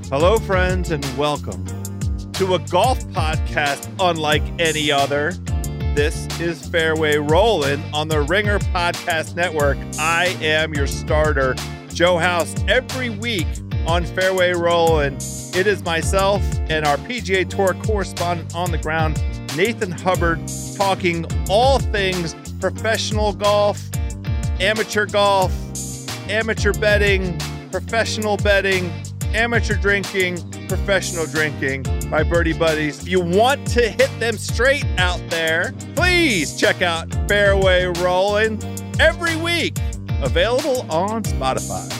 Hello, friends, and welcome to a golf podcast unlike any other. This is Fairway Rollin' on the Ringer Podcast Network. I am your starter, Joe House. Every week on Fairway Rollin', it is myself and our PGA Tour correspondent on the ground, Nathan Hubbard, talking all things professional golf, amateur betting, professional betting, amateur drinking, professional drinking, my birdie buddies. If you want to hit them straight out there, please check out Fairway Rollin' every week. Available on Spotify.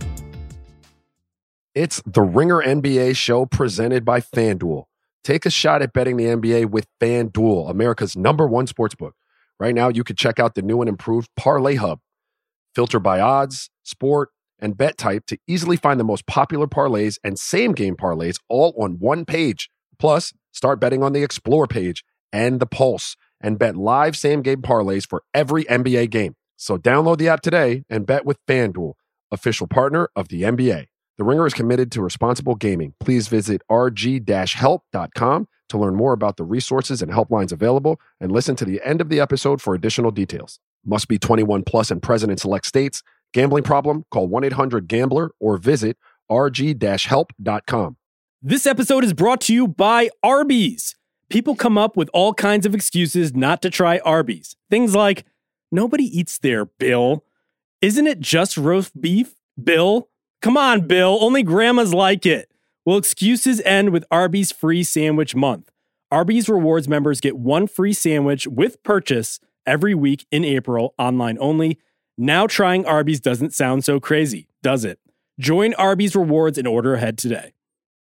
It's the Ringer NBA show presented by FanDuel. Take a shot at betting the NBA with FanDuel, America's #1 sportsbook. Right now, you can check out the new and improved Parlay Hub. Filter by odds, sport, and bet type to easily find the most popular parlays and same-game parlays all on one page. Plus, start betting on the Explore page and the Pulse and bet live same-game parlays for every NBA game. So download the app today and bet with FanDuel, official partner of the NBA. The Ringer is committed to responsible gaming. Please visit rg-help.com to learn more about the resources and helplines available and listen to the end of the episode for additional details. Must be 21 plus and present in select states. Gambling problem? Call 1-800-GAMBLER or visit rg-help.com. This episode is brought to you by Arby's. People come up with all kinds of excuses not to try Arby's. Things like, nobody eats there, Bill. Isn't it just roast beef, Bill? Come on, Bill. Only grandmas like it. Well, excuses end with Arby's free sandwich month. Arby's Rewards members get one free sandwich with purchase every week in April, online only. Now trying Arby's doesn't sound so crazy, does it? Join Arby's Rewards and order ahead today.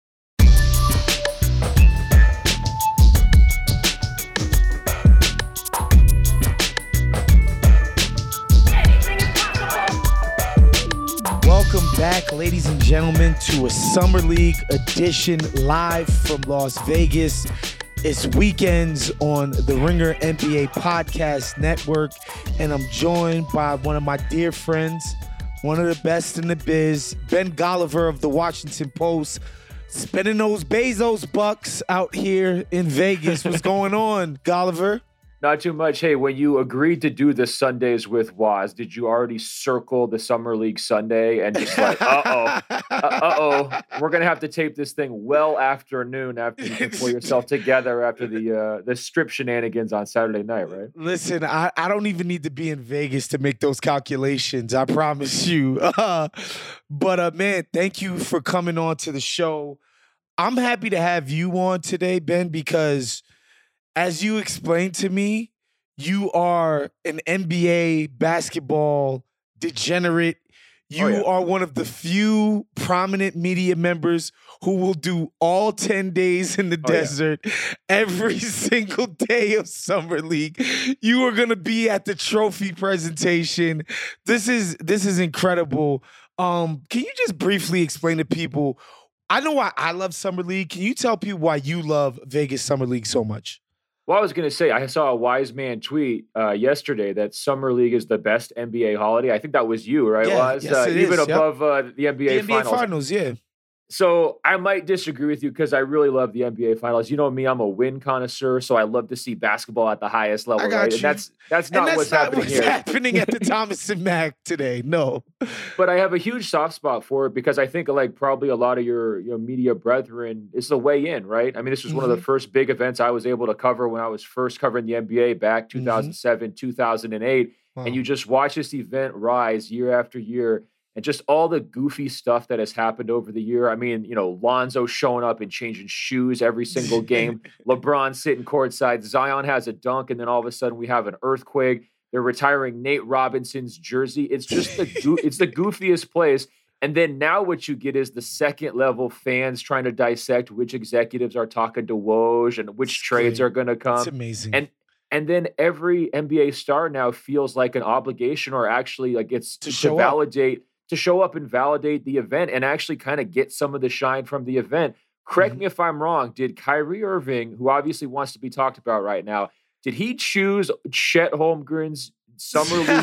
Welcome back, ladies and gentlemen, to a Summer League edition live from Las Vegas. It's weekends on the Ringer NBA Podcast Network, and I'm joined by one of my dear friends, one of the best in the biz, Ben Golliver of the Washington Post, spending those Bezos bucks out here in Vegas. What's going on, Golliver? Not too much. Hey, when you agreed to do the Sundays with Waz, did you already circle the Summer League Sunday and just like, we're going to have to tape this thing well after noon after you can pull yourself together after the strip shenanigans on Saturday night, right? Listen, I don't even need to be in Vegas to make those calculations. I promise you. But man, thank you for coming on to the show. I'm happy to have you on today, Ben, because as you explained to me, you are an NBA basketball degenerate. You are one of the few prominent media members who will do all 10 days in the desert every single day of Summer League. You are going to be at the trophy presentation. This is incredible. Can you just briefly explain to people, I know why I love Summer League. Can you tell people why you love Vegas Summer League so much? Well, I was going to say, I saw a wise man tweet yesterday that Summer League is the best NBA holiday. I think that was you, right, Waz? Yes, even is, above the NBA Finals, yeah. So I might disagree with you because I really love the NBA Finals. You know me, I'm a win connoisseur, so I love to see basketball at the highest level. I got right? you. And that's not what's happening here. Happening at the Thomas and Mack today. No. But I have a huge soft spot for it because I think like probably a lot of your media brethren, it's the way in, right? I mean, this was one of the first big events I was able to cover when I was first covering the NBA back 2007, 2008. Wow. And you just watch this event rise year after year. And just all the goofy stuff that has happened over the year. I mean, Lonzo showing up and changing shoes every single game. LeBron sitting courtside. Zion has a dunk, and then all of a sudden we have an earthquake. They're retiring Nate Robinson's jersey. It's just it's the goofiest place. And then now what you get is the second level fans trying to dissect which executives are talking to Woj and which trades are going to come. It's amazing. And then every NBA star now feels like an obligation or actually like it's to show up and validate the event and actually kind of get some of the shine from the event. Correct me if I'm wrong. Did Kyrie Irving, who obviously wants to be talked about right now, did he choose Chet Holmgren's Summer League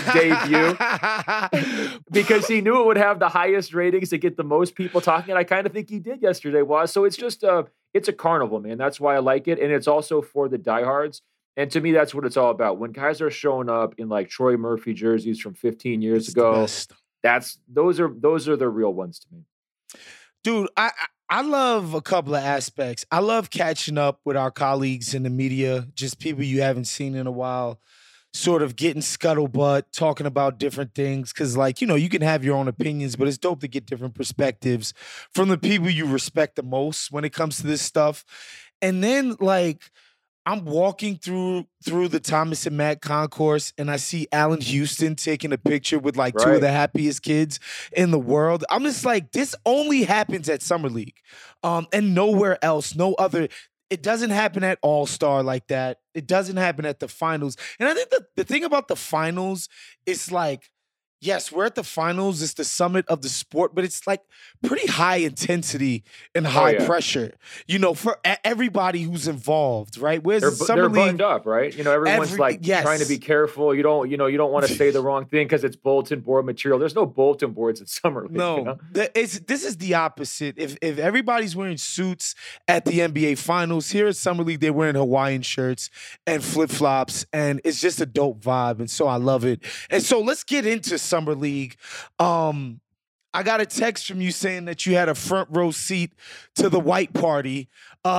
debut because he knew it would have the highest ratings to get the most people talking. And I kind of think he did yesterday, Waz. So it's just it's a carnival, man. That's why I like it. And it's also for the diehards. And to me, that's what it's all about. When guys are showing up in like Troy Murphy jerseys from 15 years ago, those are the real ones to me. Dude, I love a couple of aspects. I love catching up with our colleagues in the media, just people you haven't seen in a while, sort of getting scuttlebutt, talking about different things. Because, like, you know, you can have your own opinions, but it's dope to get different perspectives from the people you respect the most when it comes to this stuff. And then, like, I'm walking through the Thomas and Mack concourse, and I see Allen Houston taking a picture with like two of the happiest kids in the world. I'm just like, this only happens at Summer League, and nowhere else. No other. It doesn't happen at All-Star like that. It doesn't happen at the finals. And I think the thing about the finals is like, yes, we're at the finals. It's the summit of the sport, but it's like pretty high intensity and high pressure, you know, for everybody who's involved, right? Whereas they're buttoned up, right? You know, everyone's trying to be careful. You don't want to say the wrong thing because it's bulletin board material. There's no bulletin boards in Summer League. No, you know? This is the opposite. If everybody's wearing suits at the NBA finals, here at Summer League, they're wearing Hawaiian shirts and flip-flops, and it's just a dope vibe, and so I love it. And so let's get into Summer League. I got a text from you saying that you had a front row seat to the white party.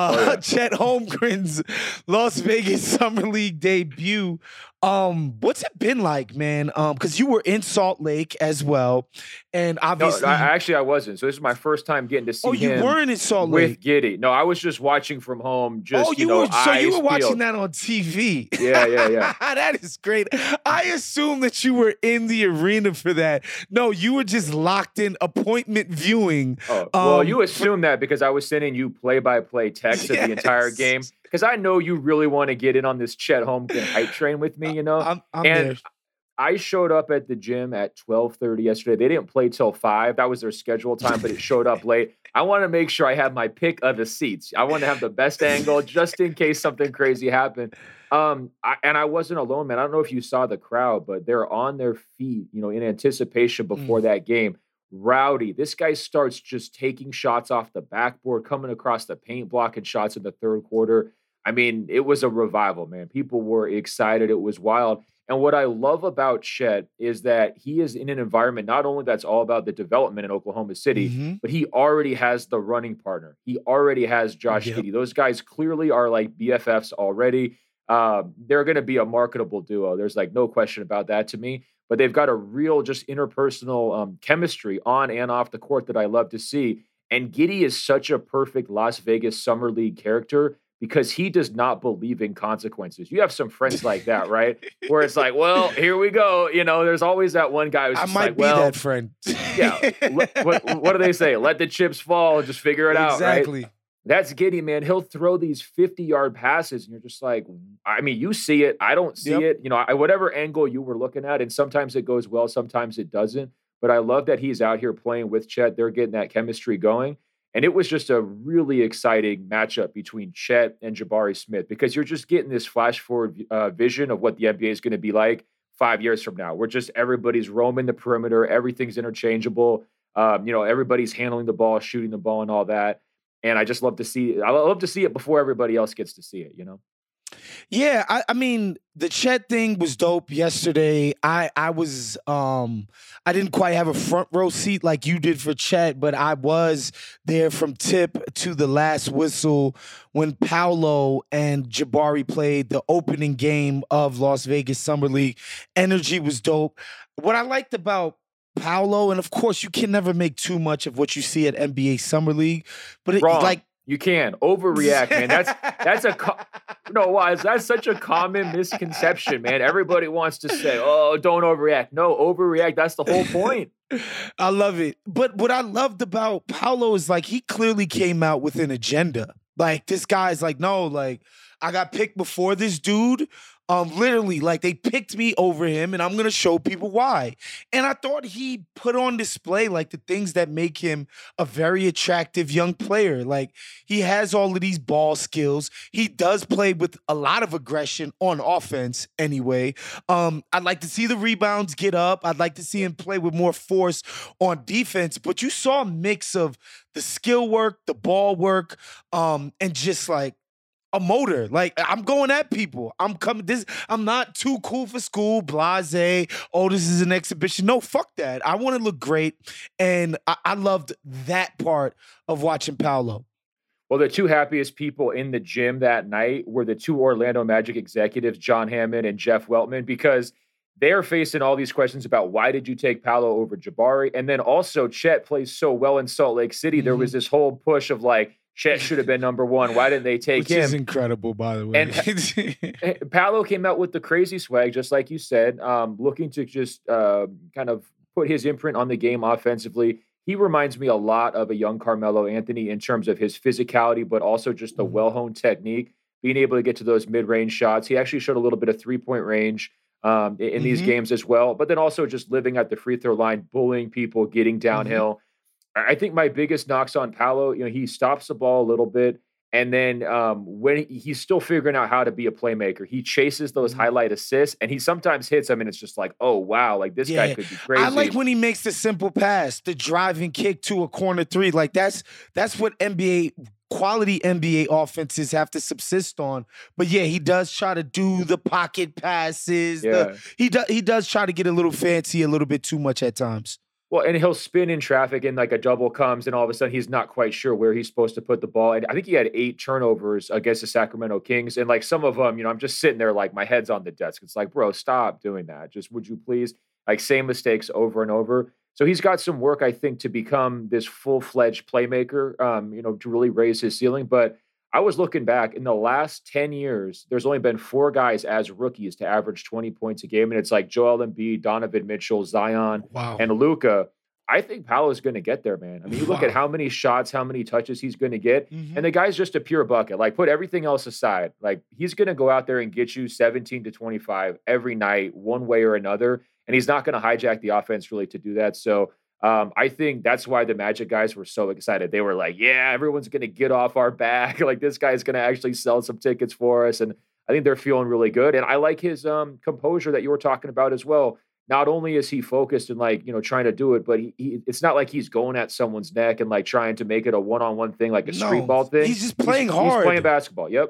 Chet Holmgren's Las Vegas Summer League debut. What's it been like, man? Because you were in Salt Lake as well, and obviously, I wasn't. So this is my first time getting to see him. Oh, you weren't in Salt Lake with Giddey. No, I was just watching from home. you were watching that on TV. Yeah. That is great. I assume that you were in the arena for that. No, you were just locked in appointment viewing. Oh, well, you assume that because I was sending you play-by-play text of the entire game. Because I know you really want to get in on this Chet Holmgren hype train with me, you know? I'm there. I showed up at the gym at 12:30 yesterday. They didn't play till 5. That was their scheduled time, but it showed up late. I want to make sure I have my pick of the seats. I want to have the best angle just in case something crazy happened. And I wasn't alone, man. I don't know if you saw the crowd, but they're on their feet, you know, in anticipation before that game. Rowdy. This guy starts just taking shots off the backboard, coming across the paint, blocking shots in the third quarter. I mean, it was a revival, man. People were excited. It was wild. And what I love about Chet is that he is in an environment not only that's all about the development in Oklahoma City, but he already has the running partner. He already has Josh Giddey. Those guys clearly are like BFFs already. They're going to be a marketable duo. There's like no question about that to me. But they've got a real just interpersonal chemistry on and off the court that I love to see. And Giddey is such a perfect Las Vegas Summer League character because he does not believe in consequences. You have some friends like that, right? Where it's like, well, here we go. You know, there's always that one guy who's just that friend. Yeah. What do they say? Let the chips fall and just figure it out, right? That's Giddey, man. He'll throw these 50-yard passes, and you're just like, I mean, you see it. I don't see it. You know, whatever angle you were looking at, and sometimes it goes well, sometimes it doesn't. But I love that he's out here playing with Chet. They're getting that chemistry going. And it was just a really exciting matchup between Chet and Jabari Smith because you're just getting this flash forward vision of what the NBA is going to be like 5 years from now. We're just everybody's roaming the perimeter. Everything's interchangeable. You know, everybody's handling the ball, shooting the ball and all that. And I just love to see it. I love to see it before everybody else gets to see it, you know? Yeah, I mean, the Chet thing was dope yesterday. I didn't quite have a front row seat like you did for Chet, but I was there from tip to the last whistle when Paolo and Jabari played the opening game of Las Vegas Summer League. Energy was dope. What I liked about Paolo, and of course, you can never make too much of what you see at NBA Summer League, but you can overreact, man. That's such a common misconception, man. Everybody wants to say, "Oh, don't overreact." No, overreact. That's the whole point. I love it. But what I loved about Paolo is like he clearly came out with an agenda. Like this guy's like, no, like I got picked before this dude. Literally, like they picked me over him, and I'm gonna show people why. And I thought he put on display like the things that make him a very attractive young player. Like he has all of these ball skills. He does play with a lot of aggression on offense anyway. I'd like to see the rebounds get up. I'd like to see him play with more force on defense. But you saw a mix of the skill work, the ball work, and just like a motor. Like I'm going at people. I'm not too cool for school, blase. Oh, this is an exhibition. No, fuck that. I want to look great. And I loved that part of watching Paolo. Well, the two happiest people in the gym that night were the two Orlando Magic executives, John Hammond and Jeff Weltman, because they're facing all these questions about why did you take Paolo over Jabari? And then also Chet plays so well in Salt Lake City. There was this whole push of like, Chet should have been number one. Why didn't they take him? Which is incredible, by the way. And Paolo came out with the crazy swag, just like you said, looking to just kind of put his imprint on the game offensively. He reminds me a lot of a young Carmelo Anthony in terms of his physicality, but also just the well-honed technique, being able to get to those mid-range shots. He actually showed a little bit of three-point range in these games as well, but then also just living at the free throw line, bullying people, getting downhill. I think my biggest knocks on Paolo, he stops the ball a little bit. And then when he's still figuring out how to be a playmaker, he chases those highlight assists and he sometimes hits them. And it's just like, oh, wow, like this guy could be crazy. I like when he makes the simple pass, the driving kick to a corner three. Like that's what quality NBA offenses have to subsist on. But yeah, he does try to do the pocket passes. Yeah. He does try to get a little fancy, a little bit too much at times. Well, and he'll spin in traffic and like a double comes and all of a sudden he's not quite sure where he's supposed to put the ball. And I think he had 8 turnovers against the Sacramento Kings. And like some of them, I'm just sitting there like my head's on the desk. It's like, bro, stop doing that. Just would you please? Like same mistakes over and over. So he's got some work, I think, to become this full-fledged playmaker, to really raise his ceiling. But I was looking back in the last 10 years, there's only been 4 guys as rookies to average 20 points a game. And it's like Joel Embiid, Donovan Mitchell, Zion, and Luka. I think Paolo's going to get there, man. I mean, you look at how many shots, how many touches he's going to get. And the guy's just a pure bucket. Like put everything else aside. Like he's going to go out there and get you 17 to 25 every night, one way or another. And he's not going to hijack the offense really to do that. So I think that's why the Magic guys were so excited. They were like, yeah, everyone's going to get off our back. Like this guy's going to actually sell some tickets for us. And I think they're feeling really good. And I like his composure that you were talking about as well. Not only is he focused and like, trying to do it, but he it's not like he's going at someone's neck and like trying to make it a one-on-one thing, like a street ball thing. He's just playing hard. He's playing basketball. Yep.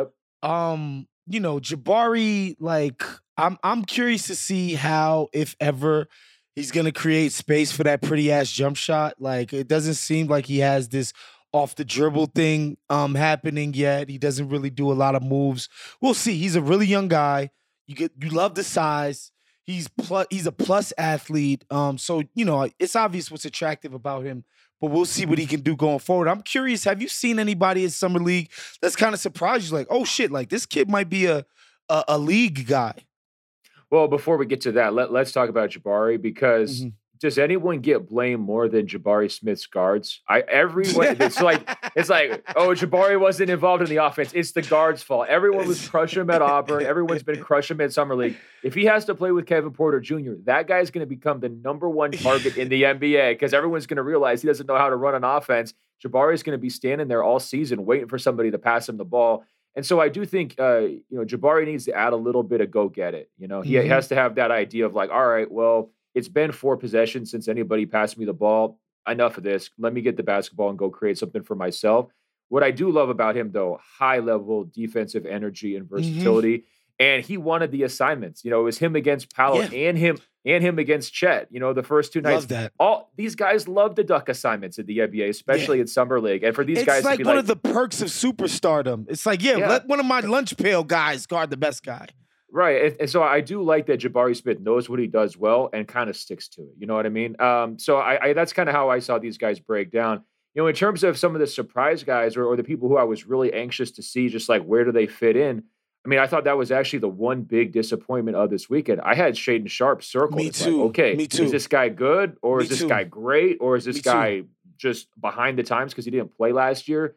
Jabari, like I'm curious to see how, if ever, he's going to create space for that pretty ass jump shot. Like it doesn't seem like he has this off the dribble thing happening yet. He doesn't really do a lot of moves. We'll see. He's a really young guy. You love the size. He's a plus athlete. So it's obvious what's attractive about him, but we'll see what he can do going forward. I'm curious, have you seen anybody in Summer League that's kind of surprised you? Like, oh shit, like this kid might be a league guy. Well, before we get to that, let's talk about Jabari because does anyone get blamed more than Jabari Smith's guards? It's like, oh, Jabari wasn't involved in the offense. It's the guards' fault. Everyone was crushing him at Auburn. Everyone's been crushing him at Summer League. If he has to play with Kevin Porter Jr., that guy's going to become the number 1 target in the NBA because everyone's going to realize he doesn't know how to run an offense. Jabari's going to be standing there all season waiting for somebody to pass him the ball. And so I do think, Jabari needs to add a little bit of go get it. He has to have that idea of like, all right, well, it's been 4 possessions since anybody passed me the ball. Enough of this. Let me get the basketball and go create something for myself. What I do love about him, though, high level defensive energy and versatility. And he wanted the assignments. It was him against Paolo and him against Chet. The first 2 nights. Love that. All these guys love the duck assignments in the NBA, especially in Summer League. And for these guys, it's like one of the perks of superstardom. It's like, let one of my lunch pail guys guard the best guy. Right. And so I do like that Jabari Smith knows what he does well and kind of sticks to it. You know what I mean? So I that's kind of how I saw these guys break down. In terms of some of the surprise guys or the people who I was really anxious to see, just like where do they fit in? I mean, I thought that was actually the one big disappointment of this weekend. I had Shaedon Sharpe circled. Me too. Like, okay, Me too. Is this guy good or is this guy great or is this Me guy just behind the times because he didn't play last year?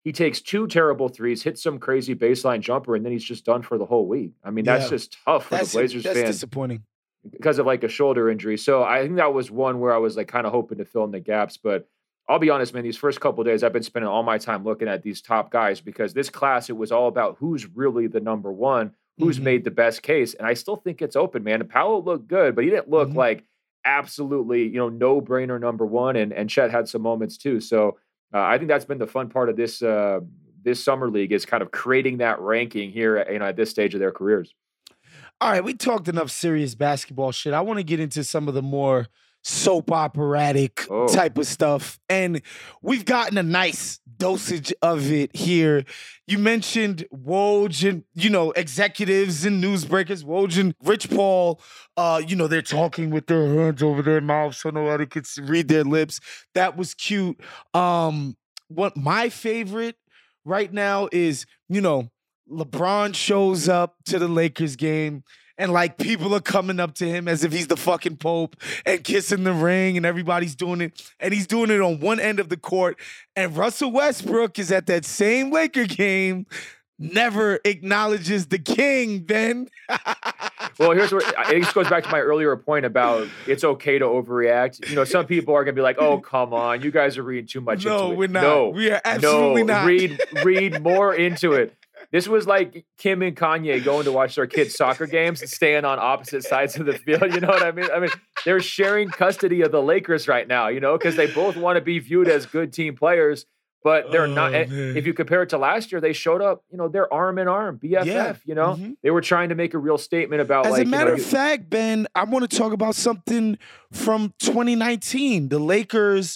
he takes 2 terrible threes, hits some crazy baseline jumper, and then he's just done for the whole week. I mean, that's just tough for the Blazers fans. That's disappointing. Because of like a shoulder injury. So I think that was one where I was like kind of hoping to fill in the gaps. But I'll be honest, man, these first couple of days, I've been spending all my time looking at these top guys because this class, it was all about who's really the number one, who's made the best case. And I still think it's open, man. And Paolo looked good, but he didn't look like absolutely, no-brainer number one. And Chet had some moments too. So I think that's been the fun part of this summer league is kind of creating that ranking here at this stage of their careers. All right, we talked enough serious basketball shit. I want to get into some of the more soap operatic type of stuff. And we've gotten a nice dosage of it here. You mentioned Woj and, executives and newsbreakers, Woj and Rich Paul, they're talking with their hands over their mouths so nobody could read their lips. That was cute. What my favorite right now is, LeBron shows up to the Lakers game and like people are coming up to him as if he's the fucking Pope and kissing the ring and everybody's doing it. And he's doing it on one end of the court. And Russell Westbrook is at that same Laker game, never acknowledges the king, Ben. Well, here's where I think this goes back to my earlier point about it's okay to overreact. Some people are going to be like, oh, come on. You guys are reading too much into it. No, we're not. No, we are absolutely not. Read more into it. This was like Kim and Kanye going to watch their kids' soccer games and staying on opposite sides of the field. You know what I mean? I mean, they're sharing custody of the Lakers right now, because they both want to be viewed as good team players, but they're not. Man. If you compare it to last year, they showed up, they're arm in arm, BFF, They were trying to make a real statement about As a matter of fact, Ben, I want to talk about something from 2019. The Lakers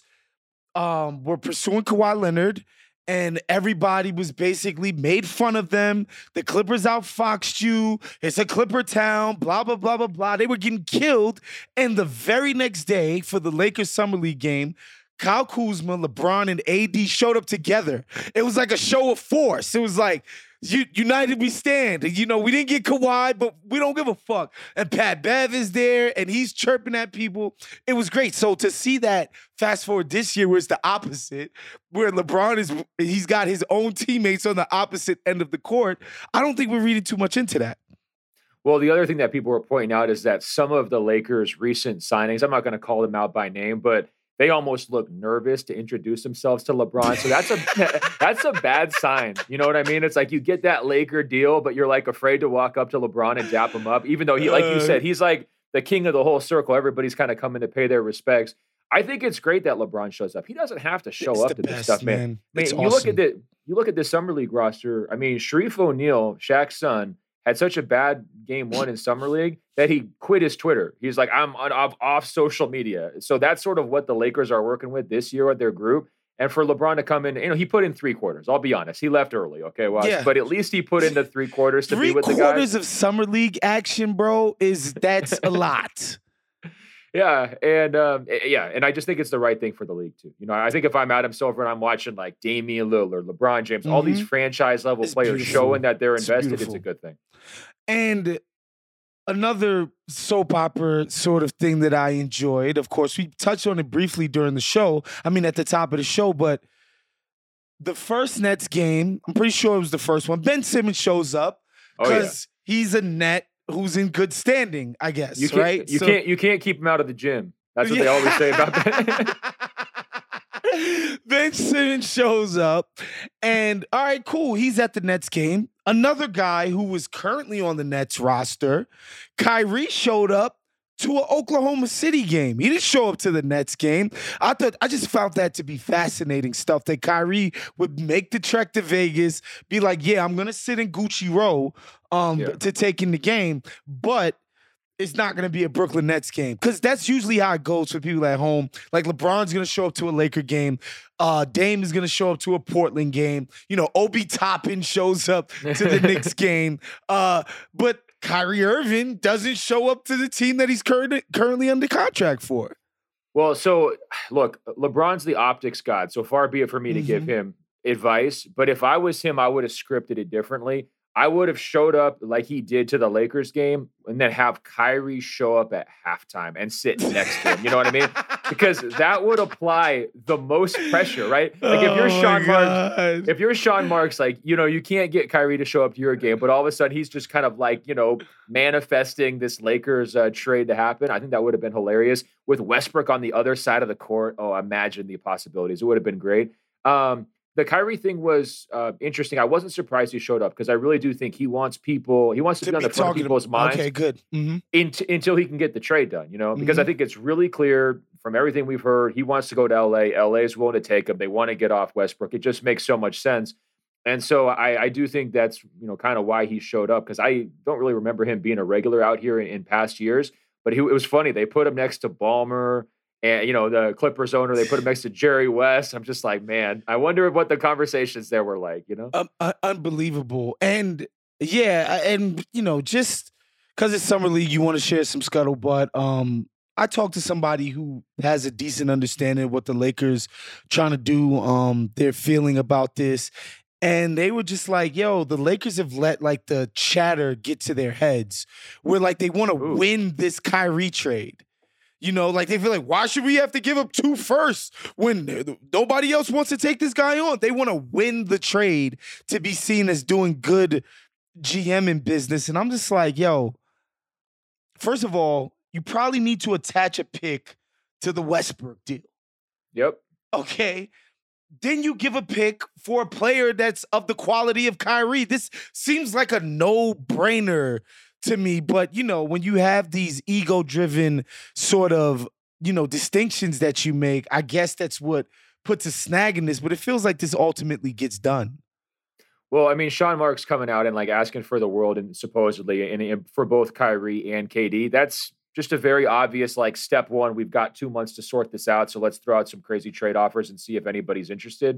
were pursuing Kawhi Leonard. And everybody was basically made fun of them. The Clippers outfoxed you. It's a Clipper town, blah, blah, blah, blah, blah. They were getting killed. And the very next day for the Lakers Summer League game, Kyle Kuzma, LeBron, and AD showed up together. It was like a show of force. It was like, united we stand. We didn't get Kawhi, but we don't give a fuck. And Pat Bev is there, and he's chirping at people. It was great. So to see that, fast forward this year, where it's the opposite, where LeBron he's got his own teammates on the opposite end of the court, I don't think we're reading too much into that. Well, the other thing that people were pointing out is that some of the Lakers' recent signings, I'm not going to call them out by name, but they almost look nervous to introduce themselves to LeBron. So that's a bad sign. You know what I mean? It's like you get that Laker deal, but you're like afraid to walk up to LeBron and dap him up, even though he, like you said, he's like the king of the whole circle. Everybody's kind of coming to pay their respects. I think it's great that LeBron shows up. He doesn't have to show up to this stuff, man. It's you awesome. look at this Summer League roster. I mean, Sharif O'Neal, Shaq's son, had such a bad game one in Summer League that he quit his Twitter. He's like, I'm off social media. So that's sort of what the Lakers are working with this year with their group. And for LeBron to come in, he put in 3 quarters. I'll be honest. He left early, okay? Well, yeah. But at least he put in the 3 quarters to be with the guys. 3 quarters of Summer League action, bro, that's a lot. Yeah, and I just think it's the right thing for the league too. I think if I'm Adam Silver and I'm watching like Damian Lillard, LeBron James, all these franchise level players showing that they're invested, it's a good thing. And another soap opera sort of thing that I enjoyed, of course, we touched on it briefly during the show. I mean, at the top of the show, but the first Nets game, I'm pretty sure it was the first one. Ben Simmons shows up because he's a Net who's in good standing, I guess, right? You can't keep him out of the gym. That's what they always say about Ben. Ben Simmons shows up, and all right, cool. He's at the Nets game. Another guy who was currently on the Nets roster, Kyrie, showed up to an Oklahoma City game. He didn't show up to the Nets game. I just found that to be fascinating stuff, that Kyrie would make the trek to Vegas, be like, yeah, I'm going to sit in Gucci Row to take in the game, but it's not going to be a Brooklyn Nets game, because that's usually how it goes for people at home. Like LeBron's going to show up to a Laker game. Dame is going to show up to a Portland game. Obi Toppin shows up to the Knicks game. But Kyrie Irving doesn't show up to the team that he's currently under contract for. Well, so look, LeBron's the optics god. So far be it for me to give him advice. But if I was him, I would have scripted it differently. I would have showed up like he did to the Lakers game and then have Kyrie show up at halftime and sit next to him. You know what I mean? because that would apply the most pressure, right? Like if you're Sean Marks, like, you can't get Kyrie to show up to your game, but all of a sudden he's just kind of like, manifesting this Lakers trade to happen. I think that would have been hilarious with Westbrook on the other side of the court. Oh, imagine the possibilities. It would have been great. The Kyrie thing was interesting. I wasn't surprised he showed up because I really do think he wants to be on the front of people's minds. Okay, good. Until he can get the trade done, because I think it's really clear from everything we've heard, he wants to go to LA. LA is willing to take him. They want to get off Westbrook. It just makes so much sense. And so I do think that's, kind of why he showed up, because I don't really remember him being a regular out here in past years. But it was funny. They put him next to Ballmer. And, the Clippers owner, they put him next to Jerry West. I'm just like, man, I wonder what the conversations there were like, Unbelievable. And, yeah, and, just because it's Summer League, you want to share some scuttlebutt. I talked to somebody who has a decent understanding of what the Lakers trying to do, their feeling about this. And they were just like, yo, the Lakers have let, like, the chatter get to their heads where, like, they want to win this Kyrie trade. Like they feel like, why should we have to give up 2 firsts when nobody else wants to take this guy on? They want to win the trade to be seen as doing good GM in business. And I'm just like, yo, first of all, you probably need to attach a pick to the Westbrook deal. Yep. Okay. Then you give a pick for a player that's of the quality of Kyrie. This seems like a no-brainer to me, but when you have these ego-driven sort of, distinctions that you make, I guess that's what puts a snag in this, but it feels like this ultimately gets done. Well, I mean, Sean Marks coming out and like asking for the world and supposedly and for both Kyrie and KD, that's just a very obvious, like, step one. We've got 2 months to sort this out, so let's throw out some crazy trade offers and see if anybody's interested.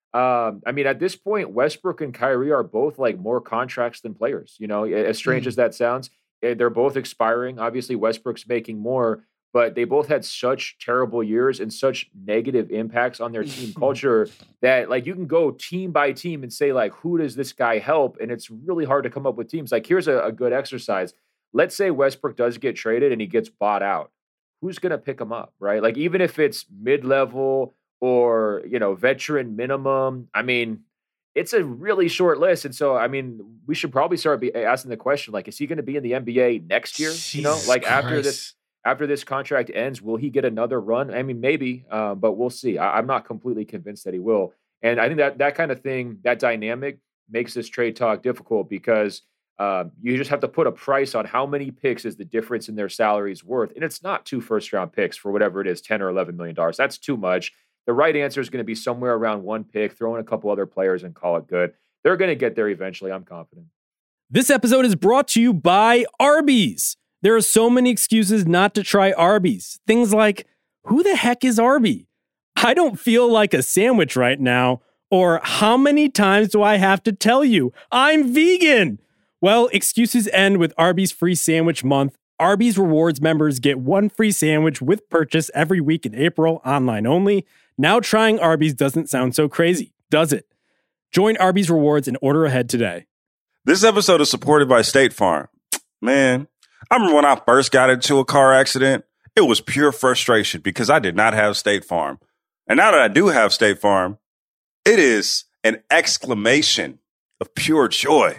I mean, at this point, Westbrook and Kyrie are both like more contracts than players, as strange as that sounds. They're both expiring. Obviously, Westbrook's making more, but they both had such terrible years and such negative impacts on their team culture that, like, you can go team by team and say, like, who does this guy help? And it's really hard to come up with teams. Like, here's a good exercise. Let's say Westbrook does get traded and he gets bought out. Who's going to pick him up, right? Like, even if it's mid-level or, veteran minimum, I mean, it's a really short list. And so, I mean, we should probably start asking the question, like, is he going to be in the NBA next year? Jesus like Christ. after this contract ends, will he get another run? I mean, maybe, but we'll see. I'm not completely convinced that he will. And I think that kind of thing, that dynamic makes this trade talk difficult because you just have to put a price on how many picks is the difference in their salaries worth. And it's not 2 first-round picks for whatever it is, $10 or $11 million. That's too much. The right answer is going to be somewhere around 1 pick, throw in a couple other players and call it good. They're going to get there eventually. I'm confident. This episode is brought to you by Arby's. There are so many excuses not to try Arby's. Things like, who the heck is Arby? I don't feel like a sandwich right now. Or how many times do I have to tell you I'm vegan? Well, excuses end with Arby's free sandwich month. Arby's Rewards members get 1 free sandwich with purchase every week in April, online only. Now trying Arby's doesn't sound so crazy, does it? Join Arby's Rewards and order ahead today. This episode is supported by State Farm. Man, I remember when I first got into a car accident, it was pure frustration because I did not have State Farm. And now that I do have State Farm, it is an exclamation of pure joy.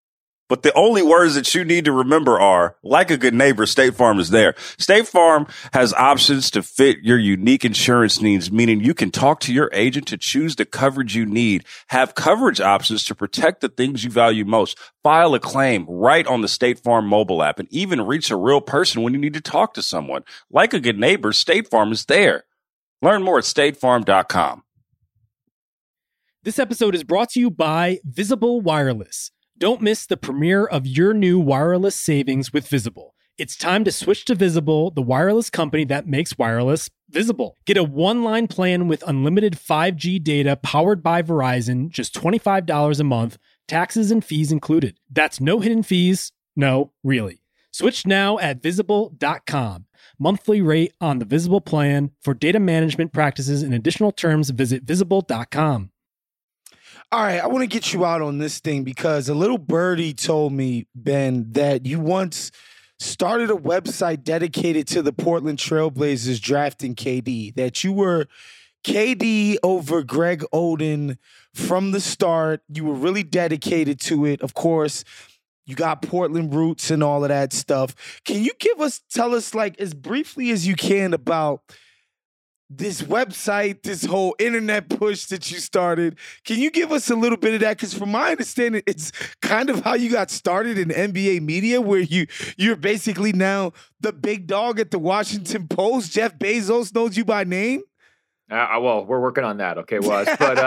But the only words that you need to remember are, like a good neighbor, State Farm is there. State Farm has options to fit your unique insurance needs, meaning you can talk to your agent to choose the coverage you need, have coverage options to protect the things you value most, file a claim right on the State Farm mobile app, and even reach a real person when you need to talk to someone. Like a good neighbor, State Farm is there. Learn more at statefarm.com. This episode is brought to you by Visible Wireless. Don't miss the premiere of your new wireless savings with Visible. It's time to switch to Visible, the wireless company that makes wireless visible. Get a 1-line plan with unlimited 5G data powered by Verizon, just $25 a month, taxes and fees included. That's no hidden fees. No, really. Switch now at Visible.com. Monthly rate on the Visible plan. For data management practices and additional terms, visit Visible.com. All right, I want to get you out on this thing because a little birdie told me, Ben, that you once started a website dedicated to the Portland Trailblazers drafting KD, that you were KD over Greg Oden from the start. You were really dedicated to it. Of course, you got Portland roots and all of that stuff. Can you tell us like as briefly as you can about this website, this whole internet push that you started? Can you give us a little bit of that? Because from my understanding, it's kind of how you got started in NBA media, where you're basically now the big dog at the Washington Post. Jeff Bezos knows you by name. Well, we're working on that, okay, Waz.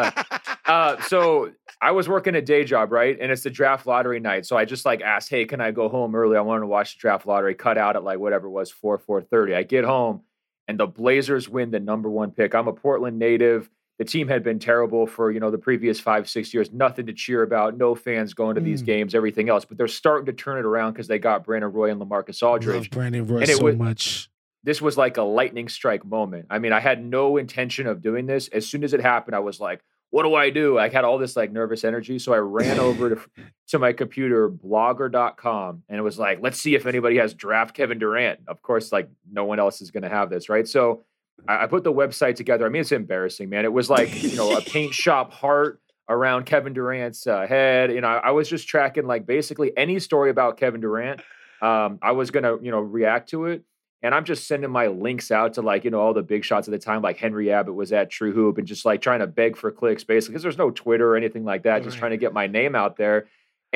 But so I was working a day job, right? And it's the draft lottery night. So I just like asked, hey, can I go home early? I wanted to watch the draft lottery, cut out at like whatever it was, 4:30. I get home and the Blazers win the number 1 pick. I'm a Portland native. The team had been terrible for, the previous 5-6 years. Nothing to cheer about. No fans going to these games, everything else. But they're starting to turn it around because they got Brandon Roy and LaMarcus Aldridge. Love Brandon Roy so much. This was like a lightning strike moment. I mean, I had no intention of doing this. As soon as it happened, I was like, what do I do? I had all this like nervous energy. So I ran over to my computer, blogger.com, and it was like, let's see if anybody has draft Kevin Durant. Of course, like no one else is going to have this, right? So I put the website together. I mean, it's embarrassing, man. It was like, a paint shop heart around Kevin Durant's head. I was just tracking like basically any story about Kevin Durant. I was going to, react to it. And I'm just sending my links out to like, all the big shots at the time, like Henry Abbott was at True Hoop, and just like trying to beg for clicks basically, because there's no Twitter or anything like that, just trying to get my name out there.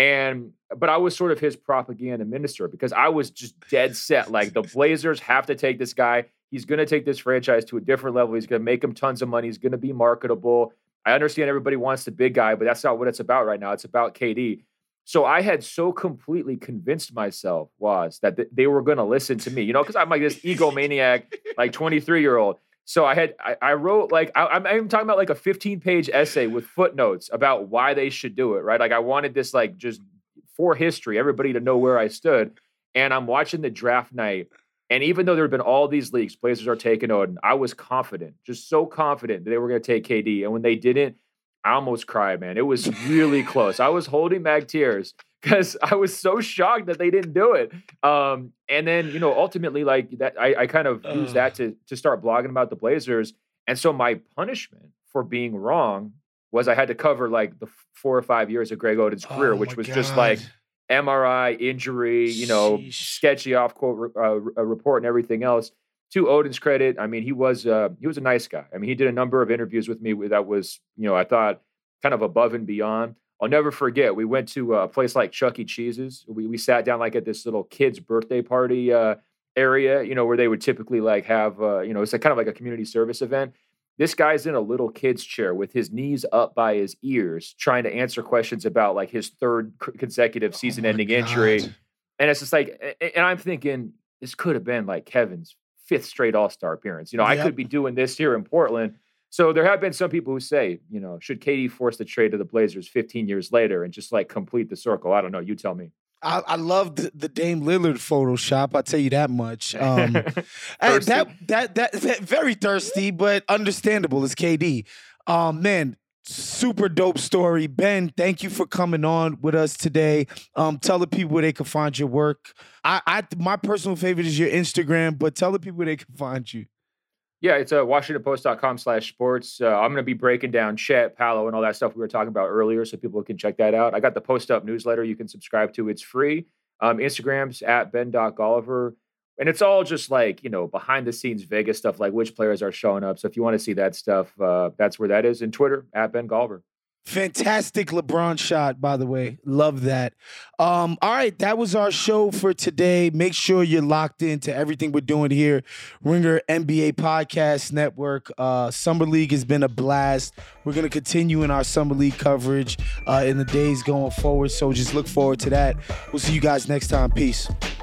But I was sort of his propaganda minister, because I was just dead set. Like, the Blazers have to take this guy. He's going to take this franchise to a different level. He's going to make him tons of money. He's going to be marketable. I understand everybody wants the big guy, but that's not what it's about right now. It's about KD. So I had so completely convinced myself that they were going to listen to me, because I'm like this egomaniac, like 23-year-old. So I wrote like, I'm even talking about like a 15-page essay with footnotes about why they should do it, right? Like, I wanted this like just for history, everybody to know where I stood. And I'm watching the draft night. And even though there had been all these leaks, Blazers are taking Oden, I was confident, just so confident that they were going to take KD. And when they didn't, I almost cried, man. It was really close. I was holding back tears because I was so shocked that they didn't do it. And then, ultimately, like that, I kind of used that to start blogging about the Blazers. And so my punishment for being wrong was I had to cover like the 4 or 5 years of Greg Oden's career, which was just like MRI, injury, sketchy off-quote report and everything else. To Oden's credit, I mean, he was a nice guy. I mean, he did a number of interviews with me that was, I thought kind of above and beyond. I'll never forget, we went to a place like Chuck E. Cheese's. We sat down like at this little kid's birthday party area, where they would typically like have, it's kind of like a community service event. This guy's in a little kid's chair with his knees up by his ears, trying to answer questions about like his third consecutive season-ending injury. And it's just like, and I'm thinking, this could have been like Kevin's 5th straight All-Star appearance. I could be doing this here in Portland. So there have been some people who say, should KD force the trade to the Blazers 15 years later and just like complete the circle? I don't know. You tell me. I love the Dame Lillard Photoshop. I'll tell you that much. That very thirsty, but understandable. It's KD. Man, super dope story. Ben, thank you for coming on with us today. Tell the people where they can find your work. My personal favorite is your Instagram, but tell the people where they can find you. Yeah, it's WashingtonPost.com/sports. I'm going to be breaking down Chet, Paolo, and all that stuff we were talking about earlier, so people can check that out. I got the Post Up newsletter you can subscribe to. It's free. Instagram's @Ben.Golliver. And it's all just like, behind-the-scenes Vegas stuff, like which players are showing up. So if you want to see that stuff, that's where that is. And Twitter, @Ben.Golliver. Fantastic LeBron shot, by the way. Love that. All right, that was our show for today. Make sure you're locked into everything we're doing here. Ringer NBA Podcast Network. Summer League has been a blast. We're going to continue in our Summer League coverage in the days going forward. So just look forward to that. We'll see you guys next time. Peace.